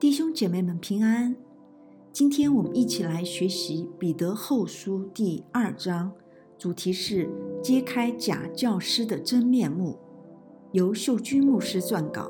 弟兄姐妹们平安，今天我们一起来学习彼得后书第2章，主题是揭开假教师的真面目，由秀君牧师撰稿。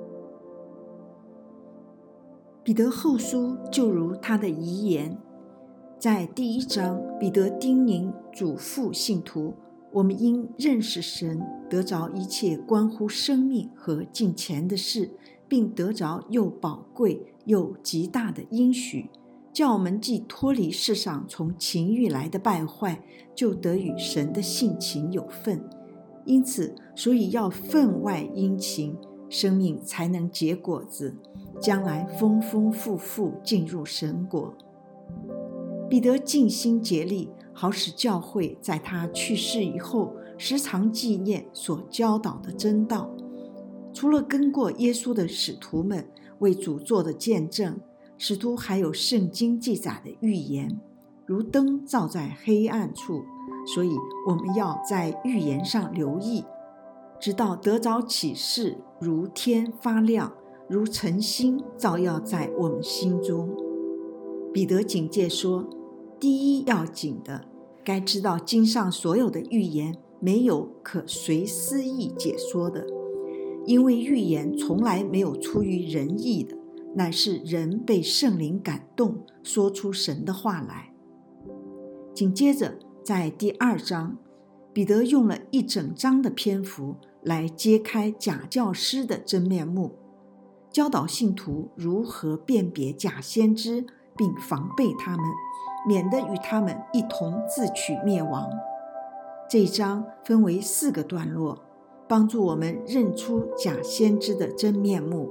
彼得后书就如他的遗言，在第1章，彼得叮咛嘱咐信徒，我们应认识神，得着一切关乎生命和敬虔的事，并得着又宝贵又极大的应许，叫我们既脱离世上从情欲来的败坏，就得与神的性情有份。因此，所以要分外殷勤，生命才能结果子，将来丰丰富富进入神国。彼得尽心竭力，好使教会在他去世以后时常纪念所教导的真道。除了跟过耶稣的使徒们为主做的见证，使徒还有圣经记载的预言，如灯照在黑暗处，所以我们要在预言上留意，直到得着启示，如天发亮，如晨星照耀在我们心中。彼得警戒说，第一要紧的，该知道经上所有的预言没有可随私意解说的，因为预言从来没有出于人意的，乃是人被圣灵感动，说出神的话来。紧接着在第2章，彼得用了一整章的篇幅来揭开假教师的真面目，教导信徒如何辨别假先知，并防备他们，免得与他们一同自取灭亡。这一章分为4个段落，帮助我们认出假先知的真面目。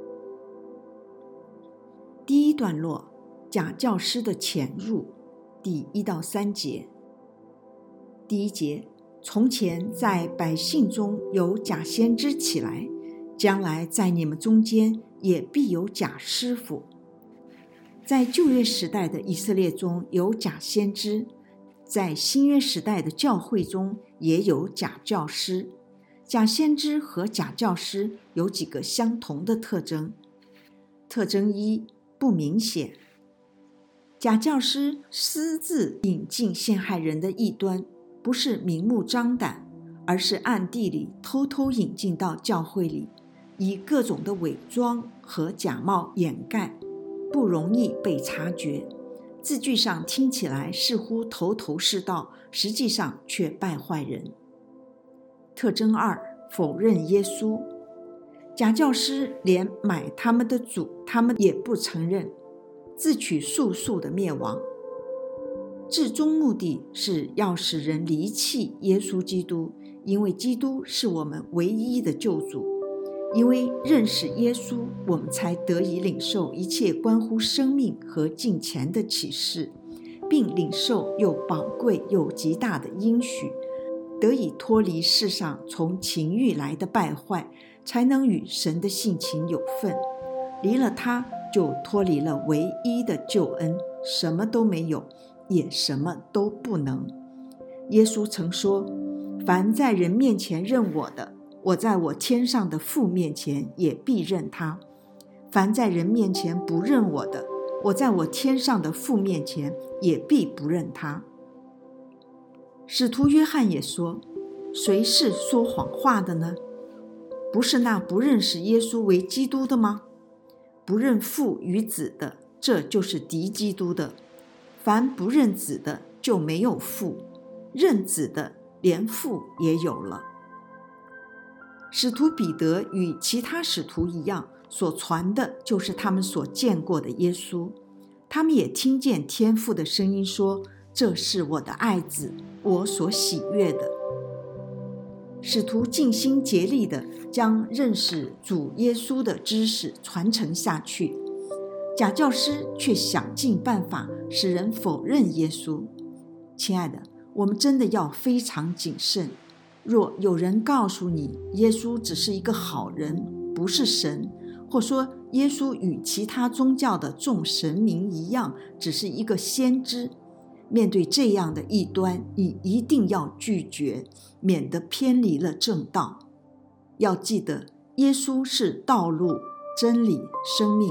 第一段落，假教师的潜入，第1到3节。第1节，从前在百姓中有假先知起来，将来在你们中间也必有假师傅。在旧约时代的以色列中有假先知，在新约时代的教会中也有假教师。假先知和假教师有几个相同的特征。特征1，不明显。假教师私自引进陷害人的异端，不是明目张胆，而是暗地里偷偷引进到教会里，以各种的伪装和假冒掩盖，不容易被察觉。字句上听起来似乎头头是道，实际上却败坏人。特征2，否认耶稣。假教师连买他们的主他们也不承认，自取速速的灭亡。至终目的是要使人离弃耶稣基督，因为基督是我们唯一的救主。因为认识耶稣，我们才得以领受一切关乎生命和敬虔的启示，并领受又宝贵又极大的应许，得以脱离世上从情欲来的败坏，才能与神的性情有份。离了他，就脱离了唯一的救恩，什么都没有，也什么都不能。耶稣曾说，凡在人面前认我的，我在我天上的父面前也必认他；凡在人面前不认我的，我在我天上的父面前也必不认他。使徒约翰也说，谁是说谎话的呢？不是那不认识耶稣为基督的吗？不认父与子的，这就是敌基督的。凡不认子的，就没有父；认子的，连父也有了。使徒彼得与其他使徒一样，所传的就是他们所见过的耶稣。他们也听见天父的声音说，这是我的爱子，我所喜悦的。使徒尽心竭力地将认识主耶稣的知识传承下去，假教师却想尽办法使人否认耶稣。亲爱的，我们真的要非常谨慎。若有人告诉你耶稣只是一个好人，不是神，或说耶稣与其他宗教的众神明一样，只是一个先知，面对这样的异端，你一定要拒绝，免得偏离了正道。要记得，耶稣是道路、真理、生命，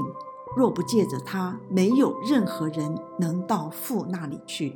若不借着他，没有任何人能到父那里去。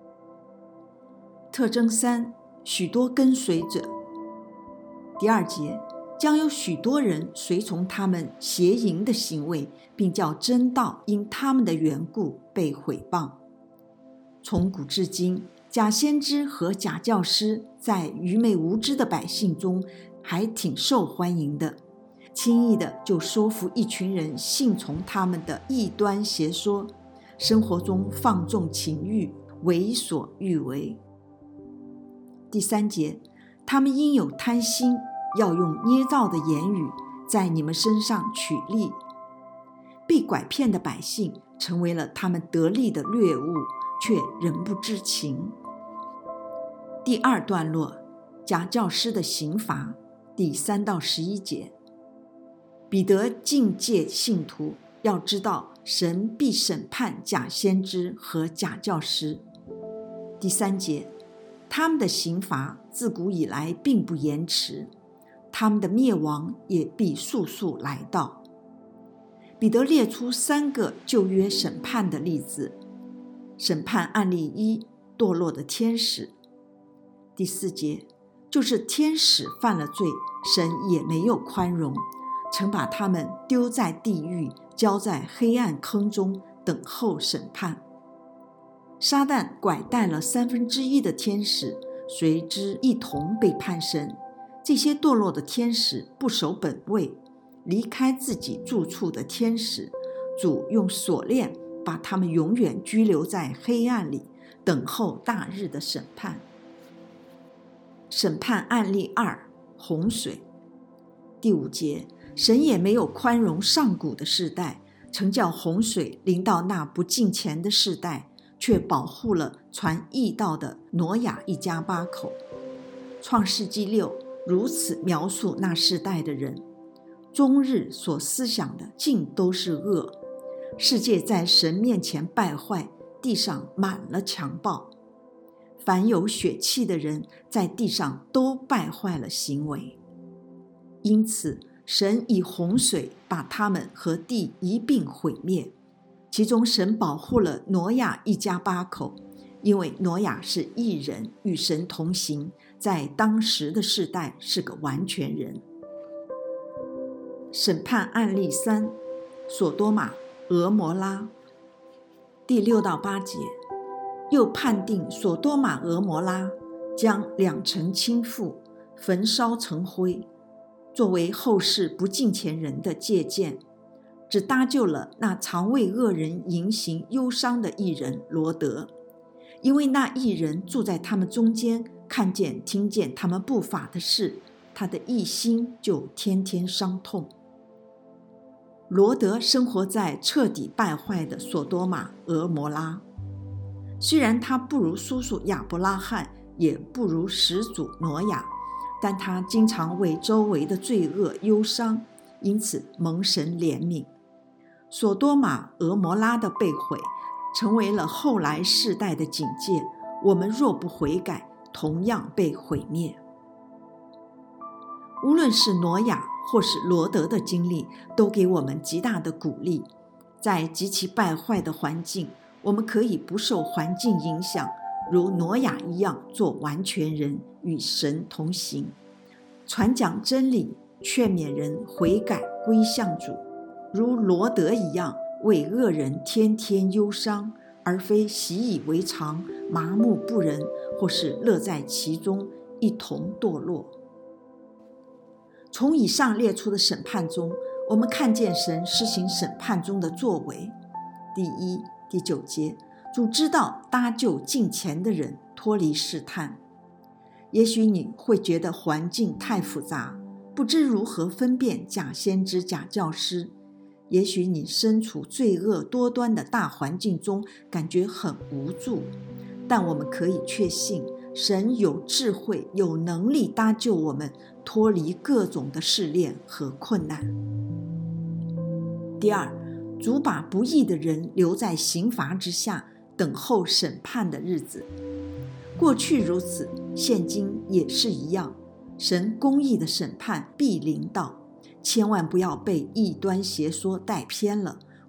特征3，许多跟随者。第2节，将有许多人随从他们邪淫的行为，并叫真道因他们的缘故被毁谤。从古至今，假先知和假教师在愚昧无知的百姓中还挺受欢迎的，轻易的就说服一群人信从他们的异端邪说，生活中放纵情欲，为所欲为。第3节，他们因有贪心，要用捏造的言语在你们身上取利。被拐骗的百姓成为了他们得利的掠物，却仍不知情。第2段落，假教师的刑罚，第3到11节。彼得警戒信徒要知道，神必审判假先知和假教师。第3节，他们的刑罚自古以来并不延迟，他们的灭亡也必速速来到。彼得列出3个旧约审判的例子。审判案例1，堕落的天使。第4节，就是天使犯了罪，神也没有宽容，曾把他们丢在地狱，交在黑暗坑中，等候审判。撒旦拐带了1/3的天使，随之一同被判审。这些堕落的天使不守本位，离开自己住处的天使，主用锁链把他们永远拘留在黑暗里，等候大日的审判。审判案例2，洪水。第5节，神也没有宽容上古的世代，曾叫洪水临到那不敬虔的世代，却保护了传义道的挪亚一家8口。创世纪6如此描述那世代的人：终日所思想的尽都是恶，世界在神面前败坏，地上满了强暴。凡有血气的人在地上都败坏了行为。因此神以洪水把他们和地一并毁灭。其中神保护了挪亚一家8口，因为挪亚是义人，与神同行，在当时的世代是个完全人。审判案例3，所多玛、俄摩拉。第6到8节，又判定所多玛、俄摩拉，将2城倾覆，焚烧成灰，作为后世不敬虔人的借鉴，只搭救了那常为恶人淫行忧伤的义人罗德，因为那义人住在他们中间，看见听见他们不法的事，他的义心就天天伤痛。罗德生活在彻底败坏的所多玛、俄摩拉，虽然他不如叔叔亚伯拉罕，也不如始祖挪亚，但他经常为周围的罪恶忧伤，因此蒙神怜悯。所多玛、俄摩拉的被毁，成为了后来世代的警戒，我们若不悔改，同样被毁灭。无论是挪亚或是罗德的经历，都给我们极大的鼓励。在极其败坏的环境，我们可以不受环境影响，如挪亚一样做完全人，与神同行，传讲真理，劝勉人悔改归向主，如罗德一样为恶人天天忧伤，而非习以为常，麻木不仁，或是乐在其中，一同堕落。从以上列出的审判中，我们看见神施行审判中的作为。第1、第9节，主知道搭救敬虔的人脱离试探。也许你会觉得环境太复杂，不知如何分辨假先知、假教师。也许你身处罪恶多端的大环境中，感觉很无助，但我们可以确信，神有智慧、有能力搭救我们脱离各种的试炼和困难。第2，主把不义的人留在刑罚之下，等候审判的日子。过去如此，现今也是一样。神公义的审判必临到，千万不要被异端邪说带偏了。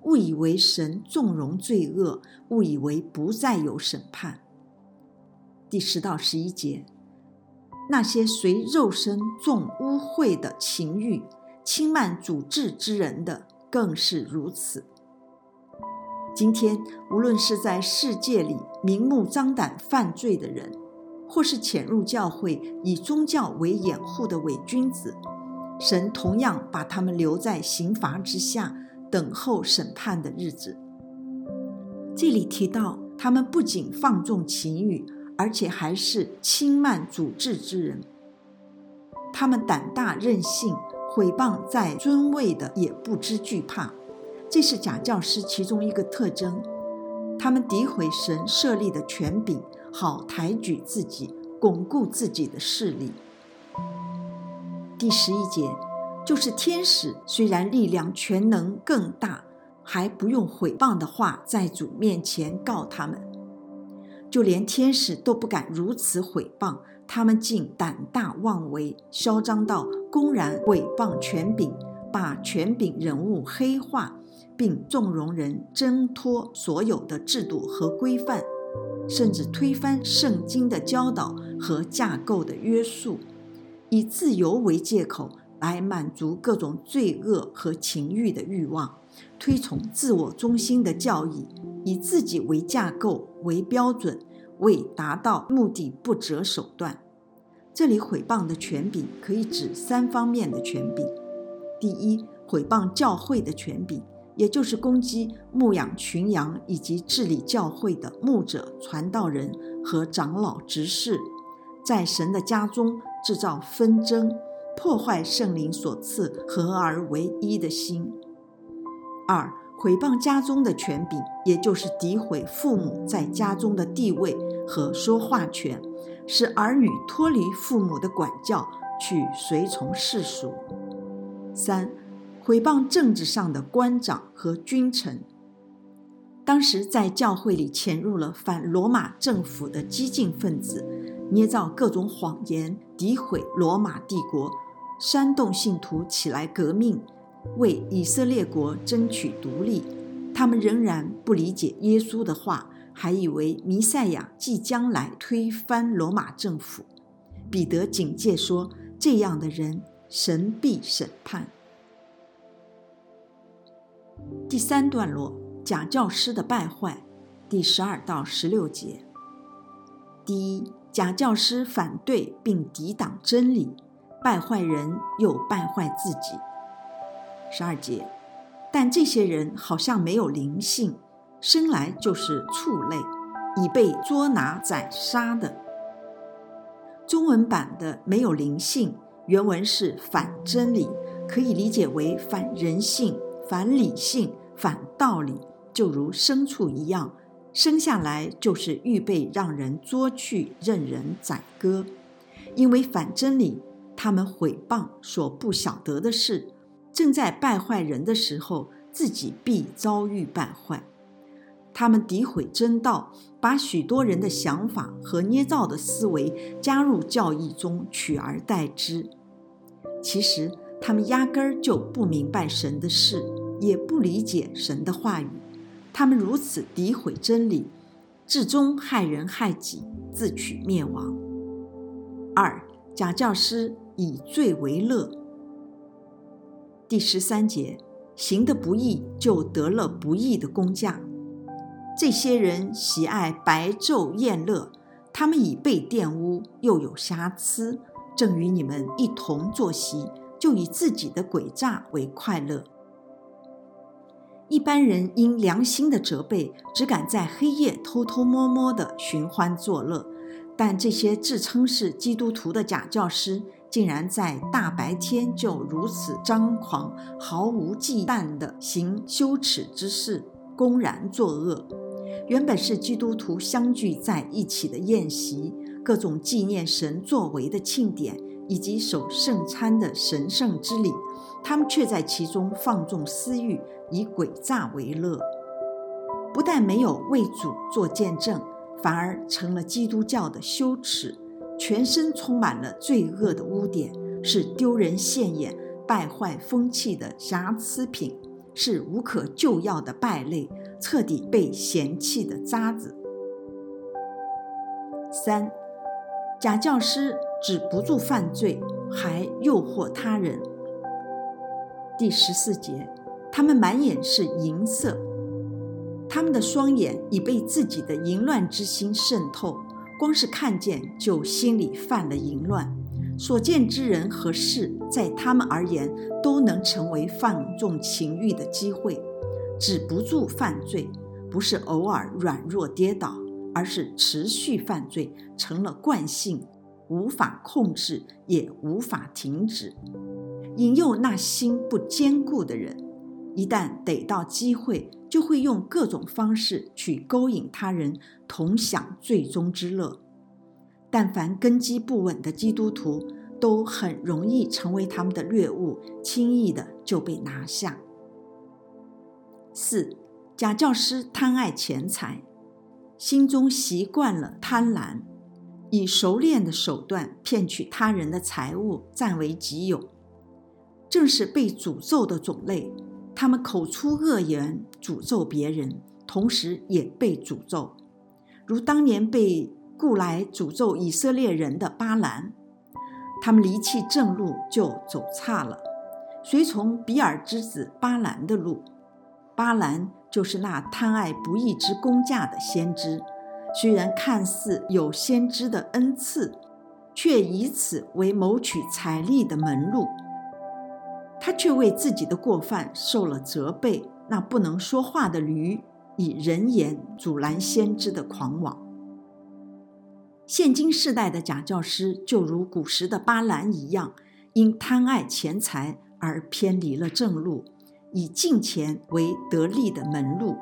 误以为神纵容罪恶，误以为不再有审判。第10到11节，那些随肉身纵污秽的情欲，轻慢主治之人的，更是如此。今天无论是在世界里明目张胆犯罪的人，或是潜入教会以宗教为掩护的伪君子，神同样把他们留在刑罚之下，等候审判的日子。这里提到他们不仅放纵情欲，而且还是轻慢主治之人。他们胆大任性，毁谤在尊位的也不知惧怕，这是假教师其中一个特征。他们诋毁神设立的权柄，好抬举自己，巩固自己的势力。第11节，就是天使虽然力量全能更大，还不用毁谤的话在主面前告他们。就连天使都不敢如此毁谤，他们竟胆大妄为，嚣张到公然毁谤权柄，把权柄人物黑化，并纵容人挣脱所有的制度和规范，甚至推翻圣经的教导和架构的约束，以自由为借口来满足各种罪恶和情欲的欲望，推崇自我中心的教义，以自己为架构为标准，为达到目的不择手段。这里毁谤的权柄可以指3方面的权柄。第一，毁谤教会的权柄，也就是攻击牧养群羊以及治理教会的牧者、传道人和长老执事，在神的家中制造纷争，破坏圣灵所赐合而为一的心。2，毁谤家中的权柄，也就是诋毁父母在家中的地位和说话权，使儿女脱离父母的管教，去随从世俗。3，毁谤政治上的官长和君臣。当时在教会里潜入了反罗马政府的激进分子，捏造各种谎言，诋毁罗马帝国，煽动信徒起来革命，为以色列国争取独立。他们仍然不理解耶稣的话，还以为弥赛亚即将来推翻罗马政府。彼得警戒说，这样的人神必审判。第3段落，假教师的败坏，第12到16节。第一，假教师反对并抵挡真理，败坏人又败坏自己。12节，但这些人好像没有灵性，生来就是畜类，已被捉拿宰杀的。中文版的没有灵性，原文是反真理，可以理解为反人性、反理性、反道理，就如牲畜一样，生下来就是预备让人捉去，任人宰割。因为反真理，他们毁谤所不晓得的事，正在败坏人的时候，自己必遭遇败坏。他们诋毁真道，把许多人的想法和捏造的思维加入教义中，取而代之。其实他们压根儿就不明白神的事，也不理解神的话语。他们如此诋毁真理，至终害人害己，自取灭亡。2，假教师以罪为乐。第13节，行的不义就得了不义的工价。这些人喜爱白昼宴乐，他们已被玷污，又有瑕疵，正与你们一同坐席，就以自己的诡诈为快乐。一般人因良心的责备，只敢在黑夜偷偷摸摸地寻欢作乐，但这些自称是基督徒的假教师，竟然在大白天就如此张狂，毫无忌惮地行羞耻之事，公然作恶。原本是基督徒相聚在一起的宴席，各种纪念神作为的庆典，以及守圣餐的神圣之礼，他们却在其中放纵私欲，以诡诈为乐。不但没有为主做见证，反而成了基督教的羞耻，全身充满了罪恶的污点，是丢人现眼、败坏风气的瑕疵品， 是无可救药的败类，彻底被嫌弃的渣子。3. 假教师止不住犯罪，还诱惑他人。第14节，他们满眼是淫色，他们的双眼已被自己的淫乱之心渗透，光是看见就心里犯了淫乱，所见之人和事在他们而言都能成为放纵情欲的机会。止不住犯罪，不是偶尔软弱跌倒，而是持续犯罪，成了惯性，无法控制，也无法停止。引诱那心不坚固的人，一旦逮到机会，就会用各种方式去勾引他人同享罪中之乐。但凡根基不稳的基督徒，都很容易成为他们的掠物，轻易的就被拿下。4. 假教师贪爱钱财，心中习惯了贪婪，以熟练的手段骗取他人的财物，占为己有。正是被诅咒的种类，他们口出恶言，诅咒别人，同时也被诅咒。如当年被雇来诅咒以色列人的巴兰，他们离弃正路就走岔了，随从比尔之子巴兰的路。巴兰就是那贪爱不义之工价的先知，虽然看似有先知的恩赐，却以此为谋取财力的门路。他却为自己的过犯受了责备，那不能说话的驴以人言阻拦先知的狂妄。现今世代的假教师就如古时的巴兰一样，因贪爱钱财而偏离了正路，以金钱为得利的门路。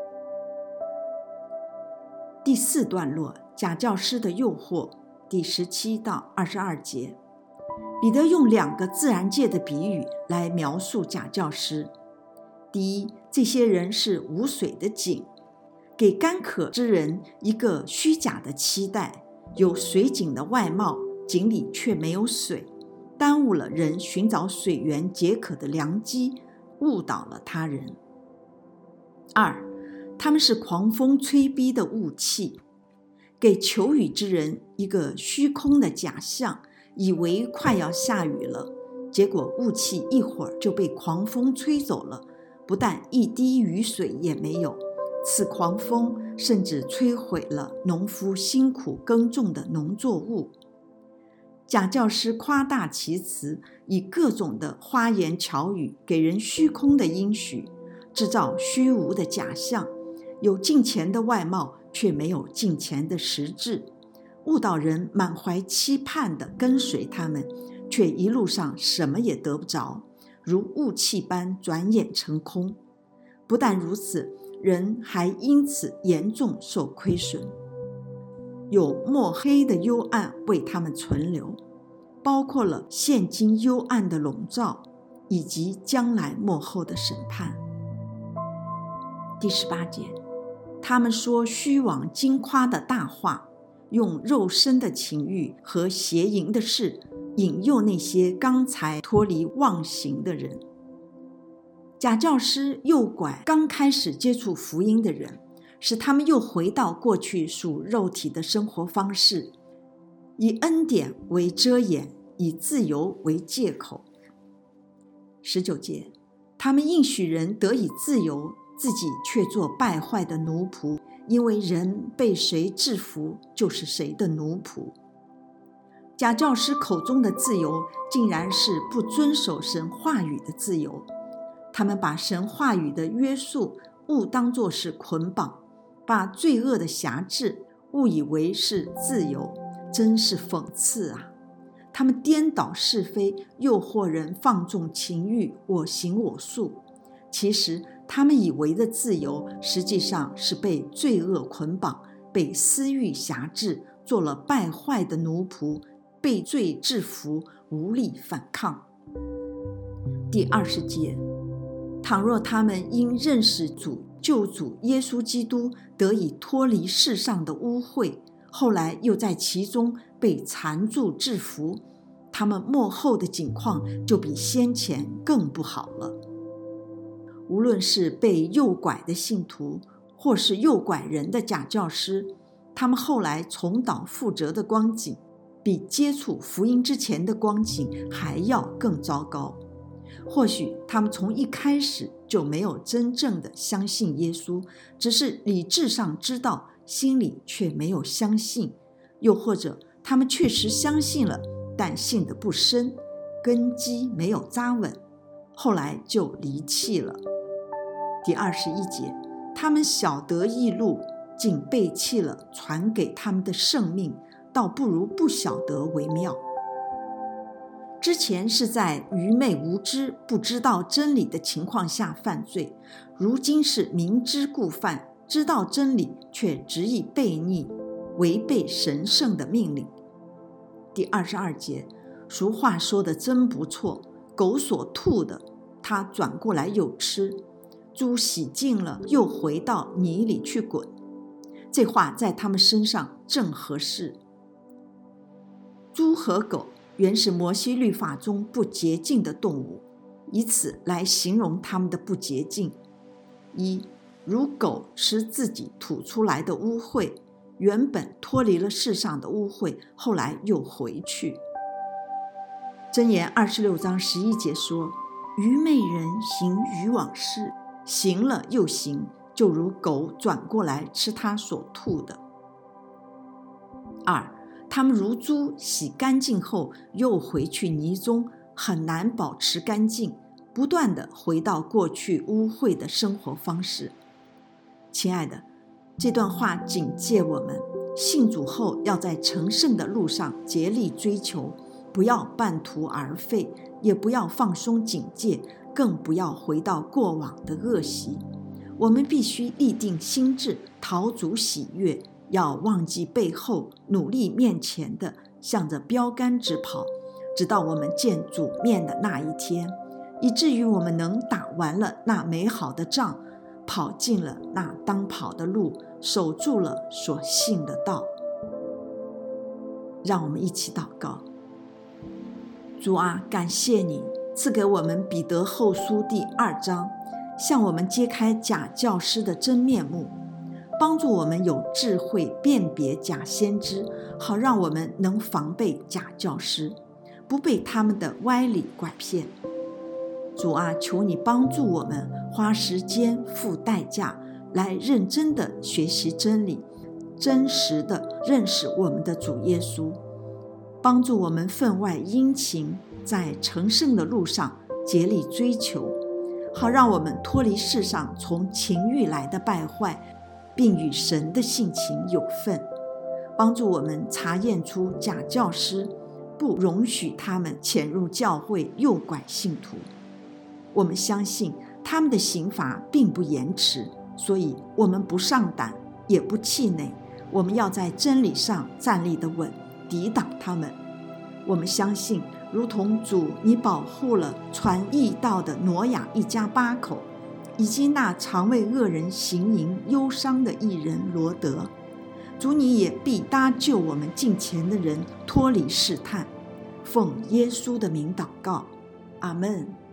第4段落，假教师的诱惑，第17到22节。彼得用2个自然界的比喻来描述假教师。第一，这些人是无水的井，给干渴之人一个虚假的期待，有水井的外貌，井里却没有水，耽误了人寻找水源解渴的良机，误导了他人。2. 他们是狂风吹逼的雾气，给求雨之人一个虚空的假象，以为快要下雨了，结果雾气一会儿就被狂风吹走了，不但一滴雨水也没有，此狂风甚至摧毁了农夫辛苦耕种的农作物。假教师夸大其词，以各种的花言巧语给人虚空的应许，制造虚无的假象，有金钱的外貌，却没有金钱的实质，误导人满怀期盼地跟随他们，却一路上什么也得不着，如雾气般转眼成空。不但如此，人还因此严重受亏损。有墨黑的幽暗为他们存留，包括了现今幽暗的笼罩，以及将来末后的审判。第18节，他们说虚妄矜夸的大话，用肉身的情欲和邪淫的事引诱那些刚才脱离妄行的人。假教师诱拐刚开始接触福音的人，使他们又回到过去属肉体的生活方式，以恩典为遮掩，以自由为借口。19节，他们应许人得以自由，自己却做败坏的奴仆，因为人被谁制服，就是谁的奴仆。假教师口中的自由，竟然是不遵守神话语的自由。他们把神话语的约束误当作是捆绑，把罪恶的辖制误以为是自由，真是讽刺啊！他们颠倒是非，诱惑人放纵情欲，我行我素。其实他们以为的自由，实际上是被罪恶捆绑，被私欲辖制，做了败坏的奴仆，被罪制服，无力反抗。第20节，倘若他们因认识主救主耶稣基督得以脱离世上的污秽，后来又在其中被缠住制服，他们末后的景况就比先前更不好了。 无论是被诱拐的信徒，或是诱拐人的假教师，他们后来重蹈覆辙的光景，比接触福音之前的光景还要更糟糕。或许他们从一开始就没有真正的相信耶稣，只是理智上知道，心里却没有相信。又或者他们确实相信了，但信得不深，根基没有扎稳，后来就离弃了。第21节，他们晓得义路，竟背弃了传给他们的圣命，倒不如不晓得为妙。之前是在愚昧无知、不知道真理的情况下犯罪，如今是明知故犯，知道真理却执意悖逆，违背神圣的命令。第22节，俗话说的真不错，狗所吐的，它转过来又吃；猪洗净了，又回到泥里去滚。这话在他们身上正合适。猪和狗原是摩西律法中不洁净的动物，以此来形容他们的不洁净。如狗吃自己吐出来的污秽，原本脱离了世上的污秽，后来又回去。箴言26章11节说，愚昧人行愚妄事，行了又行，就如狗转过来吃他所吐的。他们如猪洗干净后又回去泥中，很难保持干净，不断地回到过去污秽的生活方式。亲爱的，这段话警戒我们，信主后要在成圣的路上竭力追求，不要半途而废，也不要放松警戒，更不要回到过往的恶习。我们必须立定心志，讨主喜悦，要忘记背后，努力面前的，向着标杆直跑，直到我们见主面的那一天，以至于我们能打完了那美好的仗，跑进了那当跑的路，守住了所信的道。让我们一起祷告。主啊，感谢你赐给我们彼得后书第2章，向我们揭开假教师的真面目，帮助我们有智慧辨别假先知，好让我们能防备假教师，不被他们的歪理拐骗。主啊，求你帮助我们花时间付代价来认真的学习真理，真实的认识我们的主耶稣，帮助我们分外殷勤，在成圣的路上竭力追求，好让我们脱离世上从情欲来的败坏，并与神的性情有份，帮助我们查验出假教师，不容许他们潜入教会诱拐信徒。我们相信他们的刑罚并不延迟，所以我们不上胆，也不气馁，我们要在真理上站立得稳，抵挡他们。我们相信，如同主你保护了传义道的挪亚一家8口，以及那常为恶人行淫忧伤的义人罗德，主你也必搭救我们近前的人脱离试探。奉耶稣的名祷告，阿们。